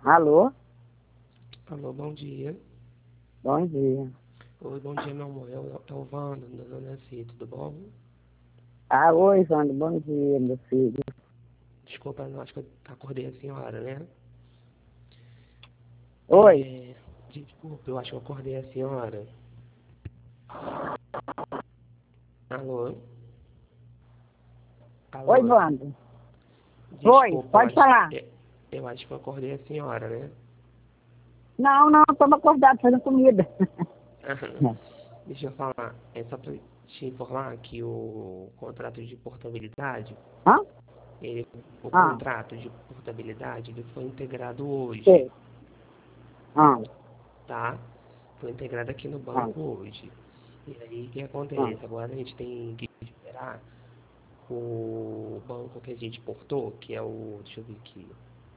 Alô? Alô, bom dia. Bom dia. Oi, bom dia, meu amor. É o Wanda, da Dona C, tudo bom? Ah, oi, Wanda, bom dia, meu filho. Desculpa, não, acho que eu acordei a senhora, né? Oi? Desculpa, eu acho que eu acordei a senhora. Alô? Oi, Alô? Wanda. Oi, Desculpa, pode falar. eu acho que eu acordei a senhora, né? Não, não, estamos acordados fazendo comida. Deixa eu falar, é só pra te informar que o contrato de portabilidade, Hã? ele, o Ah, contrato de portabilidade, ele foi integrado hoje, sei. Ah, tá? Foi integrado aqui no ah, banco hoje. E aí, o que ah. acontece? Agora a gente tem que esperar o banco que a gente portou, que é o, deixa eu ver aqui,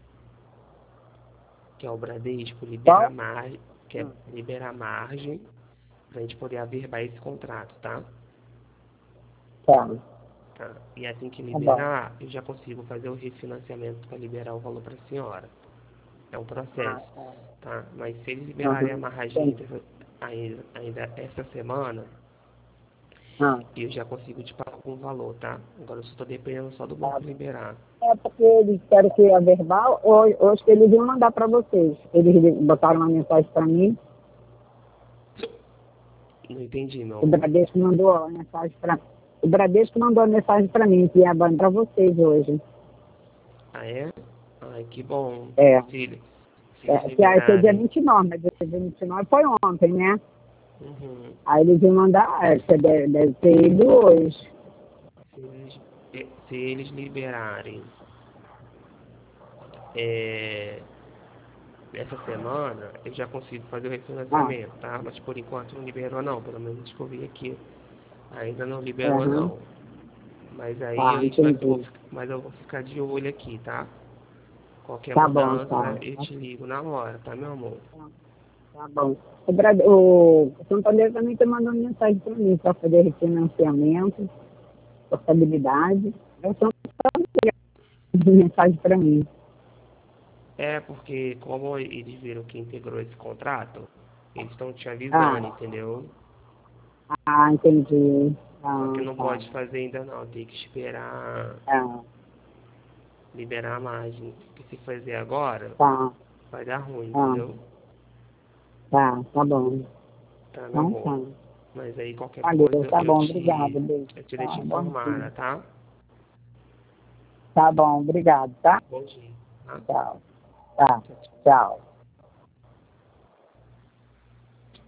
que é o Bradesco, liberar Qual? margem, que é Ah, liberar margem pra gente poder averbar esse contrato, tá? tá, Tá. E assim que tá bom. liberar, eu já consigo fazer o refinanciamento para liberar o valor para a senhora. É um Ah, processo, tá. tá? Mas se eles liberarem a Aham, margem entendi. ainda essa semana, Ah, eu já consigo te pagar algum valor, tá? Agora eu só tô dependendo só do tá banco bom. liberar. É porque eles querem que a verbal, hoje que eles iam mandar para vocês. Eles botaram uma mensagem para mim, Não entendi, meu o amor. Bradesco mandou a mensagem para o Bradesco mandou a mensagem para mim, que ia para vocês hoje. Ah, é? Ai, que bom. É. Se eles Que vai ser dia liberarem. 29, mas dia 29 foi ontem, né? Uhum. Aí eles iam mandar, você deve ter ido hoje. Se eles, se eles liberarem é, essa semana, eu já consigo fazer o Ah, refinanciamento, tá? Mas por enquanto não liberou não, pelo menos descobri aqui. Ainda não liberou aham, não. Mas aí tá, a gente entendi. mas eu vou ficar de olho aqui, tá? Qualquer Tá bom, mudança, tá. eu te ligo na hora, tá, meu amor? Tá bom. O Santander também está mandando mensagem para mim para fazer refinanciamento, portabilidade. Eu estou mandando mensagem para mim. É porque como eles viram que integrou esse contrato, eles estão te avisando, Ah, entendeu? entendi. Só que Ah, não tá. pode fazer ainda não, tem que esperar Ah, liberar a margem. Porque se fazer agora, tá. vai dar ruim, Ah, entendeu? tá bom. Tá, meu Então amor? tá. Mas aí qualquer Valeu, coisa tá bom, obrigado, beijo. eu te deixo Tá, bom informada, dia. tá? Tá bom, obrigado, tá? Bom dia, tá? Tchau. Tá, Tchau, tchau. tchau.